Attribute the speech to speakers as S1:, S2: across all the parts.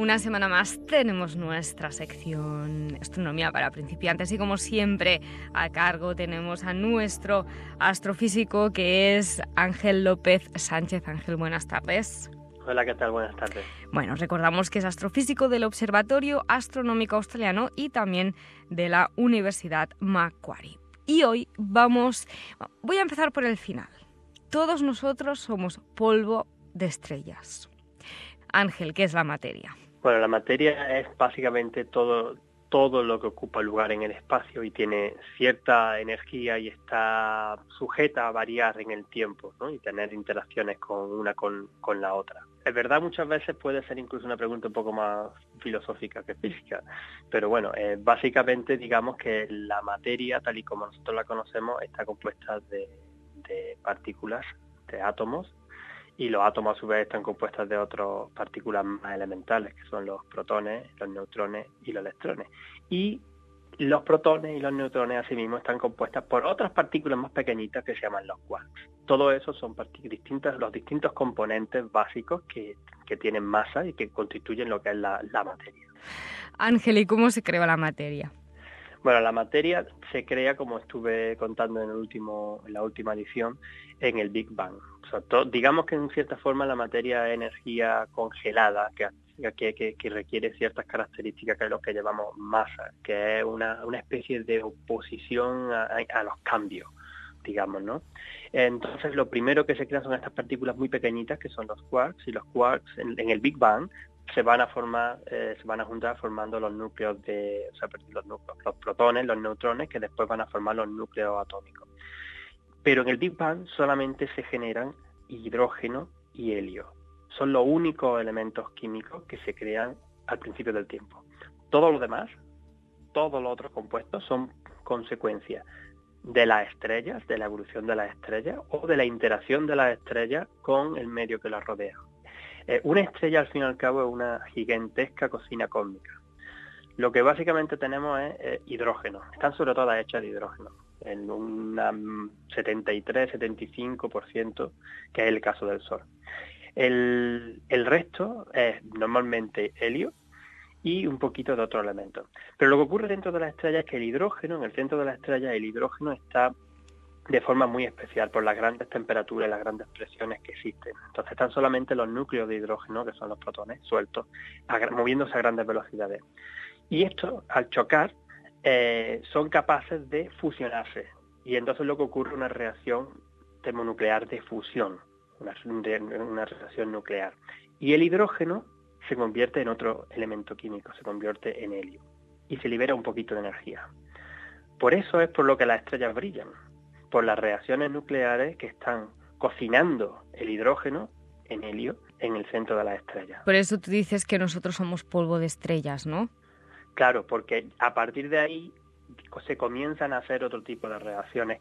S1: Una semana más tenemos nuestra sección Astronomía para principiantes y como siempre a cargo tenemos a nuestro astrofísico que es Ángel López Sánchez. Ángel, buenas tardes.
S2: Hola, ¿qué tal? Buenas tardes.
S1: Bueno, recordamos que es astrofísico del Observatorio Astronómico Australiano y también de la Universidad Macquarie. Y hoy voy a empezar por el final. Todos nosotros somos polvo de estrellas. Ángel, ¿qué es la materia?
S2: Bueno, la materia es básicamente todo lo que ocupa lugar en el espacio y tiene cierta energía y está sujeta a variar en el tiempo, ¿no? Y tener interacciones con la otra. Es verdad, muchas veces puede ser incluso una pregunta un poco más filosófica que física, pero bueno, básicamente digamos que la materia, tal y como nosotros la conocemos, está compuesta de partículas, de átomos, y los átomos a su vez están compuestos de otras partículas más elementales, que son los protones, los neutrones y los electrones. Y los protones y los neutrones asimismo están compuestas por otras partículas más pequeñitas que se llaman los quarks. Todo eso son los distintos componentes básicos que tienen masa y que constituyen lo que es la materia.
S1: Ángel, ¿y cómo se creó la materia?
S2: Bueno, la materia se crea, como estuve contando en la última edición, en el Big Bang. O sea, digamos que en cierta forma la materia es energía congelada que requiere ciertas características que es lo que llamamos masa, que es una especie de oposición a los cambios, digamos, ¿no? Entonces lo primero que se crea son estas partículas muy pequeñitas que son los quarks, y los quarks en el Big Bang se van a juntar formando los núcleos los protones, los neutrones, que después van a formar los núcleos atómicos. Pero en el Big Bang solamente se generan hidrógeno y helio. Son los únicos elementos químicos que se crean al principio del tiempo. Todo lo demás, todos los otros compuestos son consecuencia de las estrellas, de la evolución de las estrellas o de la interacción de las estrellas con el medio que las rodea. Una estrella, al fin y al cabo, es una gigantesca cocina cósmica. Lo que básicamente tenemos es hidrógeno. Están sobre todo hechas de hidrógeno, en un 73-75%, que es el caso del Sol. El resto es normalmente helio y un poquito de otros elementos. Pero lo que ocurre dentro de la estrella es que el hidrógeno, en el centro de la estrella, el hidrógeno está de forma muy especial por las grandes temperaturas y las grandes presiones que existen. Entonces están solamente los núcleos de hidrógeno, que son los protones, sueltos, moviéndose a grandes velocidades. Y estos, al chocar, son capaces de fusionarse. Y entonces lo que ocurre es una reacción termonuclear de fusión, una reacción nuclear. Y el hidrógeno se convierte en otro elemento químico, se convierte en helio. Y se libera un poquito de energía. Por eso es por lo que las estrellas brillan, por las reacciones nucleares que están cocinando el hidrógeno en helio en el centro de la estrella.
S1: Por eso tú dices que nosotros somos polvo de estrellas, ¿no?
S2: Claro, porque a partir de ahí se comienzan a hacer otro tipo de reacciones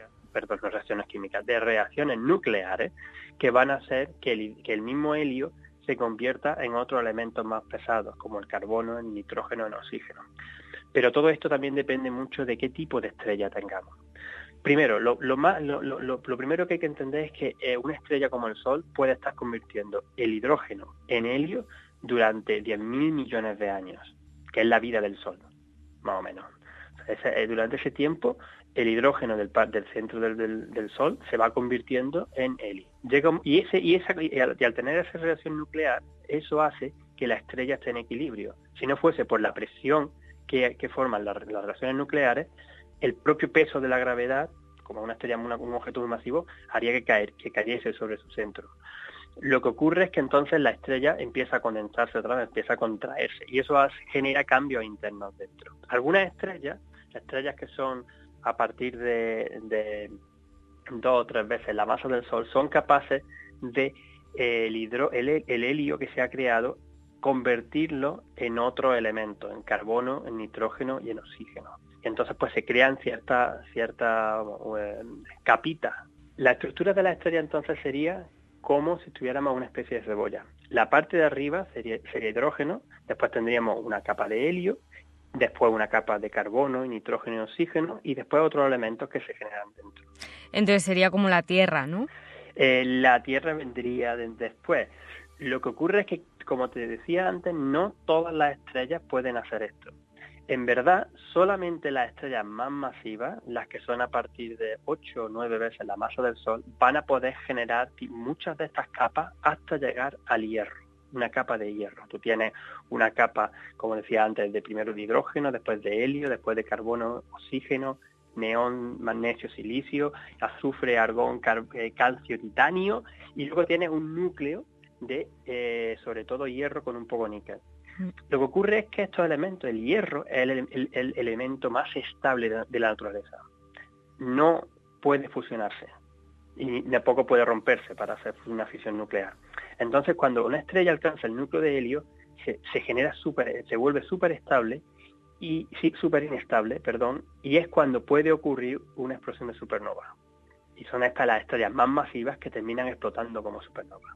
S2: nucleares que van a hacer que el mismo helio se convierta en otros elementos más pesados, como el carbono, el nitrógeno, el oxígeno. Pero todo esto también depende mucho de qué tipo de estrella tengamos. Primero, lo primero que hay que entender es que una estrella como el Sol puede estar convirtiendo el hidrógeno en helio durante 10.000 millones de años, que es la vida del Sol, más o menos. Durante ese tiempo, el hidrógeno del centro del Sol se va convirtiendo en helio. Y al tener esa reacción nuclear, eso hace que la estrella esté en equilibrio. Si no fuese por la presión que forman las reacciones nucleares, el propio peso de la gravedad, como una estrella, un objeto muy masivo, haría que cayese sobre su centro. Lo que ocurre es que entonces la estrella empieza a condensarse otra vez, empieza a contraerse, y eso genera cambios internos dentro. Algunas estrellas que son a partir de 2 o 3 veces la masa del Sol, son capaces de el helio que se ha creado, convertirlo en otro elemento, en carbono, en nitrógeno y en oxígeno. Y entonces pues se crean ciertas capitas. La estructura de la estrella entonces sería como si tuviéramos una especie de cebolla. La parte de arriba sería hidrógeno, después tendríamos una capa de helio, después una capa de carbono, nitrógeno y oxígeno, y después otros elementos que se generan dentro.
S1: Entonces sería como la Tierra, ¿no?
S2: La Tierra vendría después. Lo que ocurre es que como te decía antes, no todas las estrellas pueden hacer esto. En verdad, solamente las estrellas más masivas, las que son a partir de 8 o 9 veces la masa del Sol, van a poder generar muchas de estas capas hasta llegar al hierro, una capa de hierro. Tú tienes una capa, como decía antes, de primero de hidrógeno, después de helio, después de carbono, oxígeno, neón, magnesio, silicio, azufre, argón, calcio, titanio, y luego tienes un núcleo de, sobre todo, hierro con un poco níquel. Lo que ocurre es que estos elementos, el hierro es el elemento más estable de la naturaleza. No puede fusionarse y tampoco puede romperse para hacer una fisión nuclear. Entonces, cuando una estrella alcanza el núcleo de helio, se vuelve súper inestable, y es cuando puede ocurrir una explosión de supernova. Y son estas las estrellas más masivas que terminan explotando como supernova.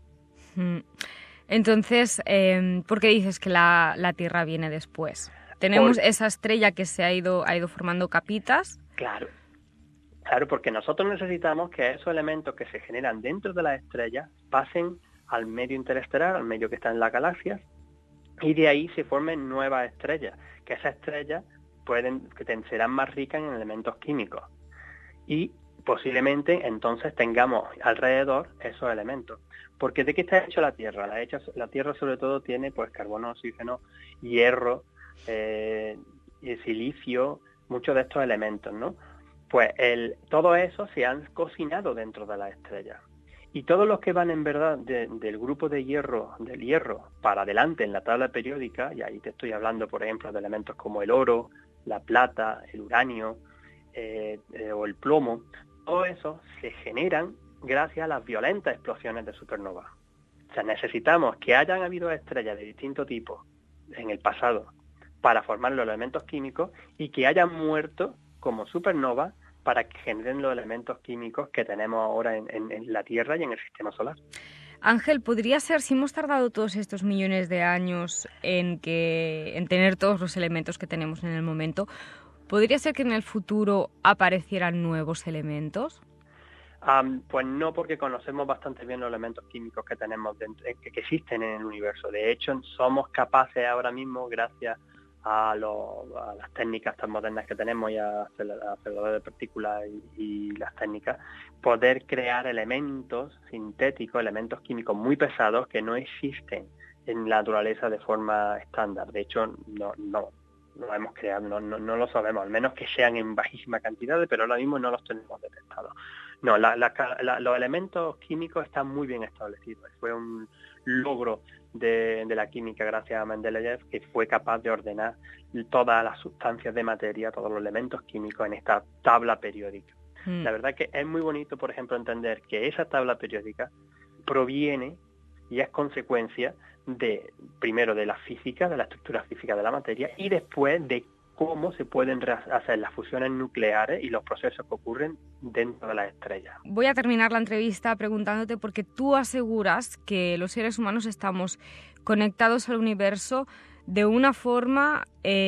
S1: Entonces, ¿por qué dices que la Tierra viene después? Tenemos esa estrella que se ha ido formando capitas.
S2: Claro, porque nosotros necesitamos que esos elementos que se generan dentro de las estrellas pasen al medio interestelar, al medio que está en la galaxia, y de ahí se formen nuevas estrellas, que esas estrellas serán más ricas en elementos químicos. Y posiblemente entonces tengamos alrededor esos elementos. Porque ¿de qué está hecho la Tierra? La Tierra sobre todo tiene pues carbono, oxígeno, hierro, silicio, muchos de estos elementos, ¿no? Pues todo eso se han cocinado dentro de las estrellas. Y todos los que van en verdad del grupo del hierro para adelante en la tabla periódica, y ahí te estoy hablando por ejemplo de elementos como el oro, la plata, el uranio o el plomo, todo eso se generan gracias a las violentas explosiones de supernova. O sea, necesitamos que hayan habido estrellas de distinto tipo en el pasado para formar los elementos químicos y que hayan muerto como supernova para que generen los elementos químicos que tenemos ahora en la Tierra y en el sistema solar.
S1: Ángel, ¿podría ser, si hemos tardado todos estos millones de años en tener todos los elementos que tenemos en el momento, ¿podría ser que en el futuro aparecieran nuevos elementos?
S2: Pues no, porque conocemos bastante bien los elementos químicos que tenemos que existen en el universo. De hecho, somos capaces ahora mismo, gracias a las técnicas tan modernas que tenemos y a aceleradores de partículas y las técnicas, poder crear elementos sintéticos, elementos químicos muy pesados que no existen en la naturaleza de forma estándar. De hecho, no lo hemos creado, no lo sabemos, al menos que sean en bajísima cantidad, pero ahora mismo no los tenemos detectados. No, los elementos químicos están muy bien establecidos. Fue un logro de la química gracias a Mendeleev, que fue capaz de ordenar todas las sustancias de materia, todos los elementos químicos en esta tabla periódica. La verdad que es muy bonito, por ejemplo, entender que esa tabla periódica proviene y es consecuencia primero de la física, de la estructura física de la materia, y después de cómo se pueden hacer las fusiones nucleares y los procesos que ocurren dentro de las estrellas.
S1: Voy a terminar la entrevista preguntándote porque tú aseguras que los seres humanos estamos conectados al universo de una forma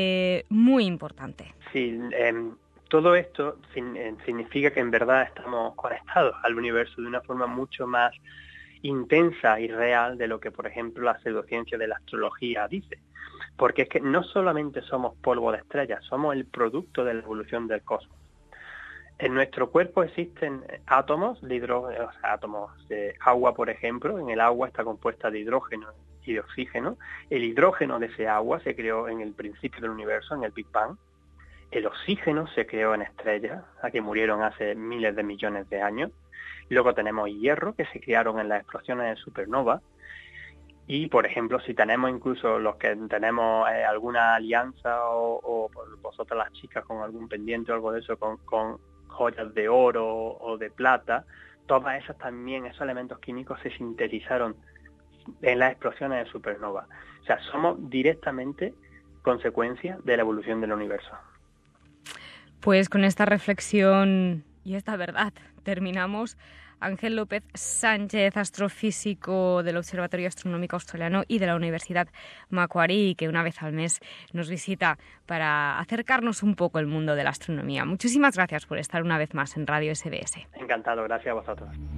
S1: muy importante.
S2: Sí, todo esto significa que en verdad estamos conectados al universo de una forma mucho más intensa y real de lo que, por ejemplo, la pseudociencia de la astrología dice. Porque es que no solamente somos polvo de estrellas, somos el producto de la evolución del cosmos. En nuestro cuerpo existen átomos de hidrógeno, o sea, átomos de agua, por ejemplo. En el agua está compuesta de hidrógeno y de oxígeno. El hidrógeno de ese agua se creó en el principio del universo, en el Big Bang. El oxígeno se creó en estrellas, a que murieron hace miles de millones de años. Luego tenemos hierro, que se crearon en las explosiones de supernova. Y, por ejemplo, si tenemos incluso los que tenemos alguna alianza o vosotras las chicas con algún pendiente o algo de eso, con joyas de oro o de plata, todas esas también, esos elementos químicos se sintetizaron en las explosiones de supernova. O sea, somos directamente consecuencia de la evolución del universo.
S1: Pues con esta reflexión y esta verdad terminamos. Ángel López Sánchez, astrofísico del Observatorio Astronómico Australiano y de la Universidad Macquarie, que una vez al mes nos visita para acercarnos un poco al mundo de la astronomía. Muchísimas gracias por estar una vez más en Radio SBS.
S2: Encantado, gracias a vosotros.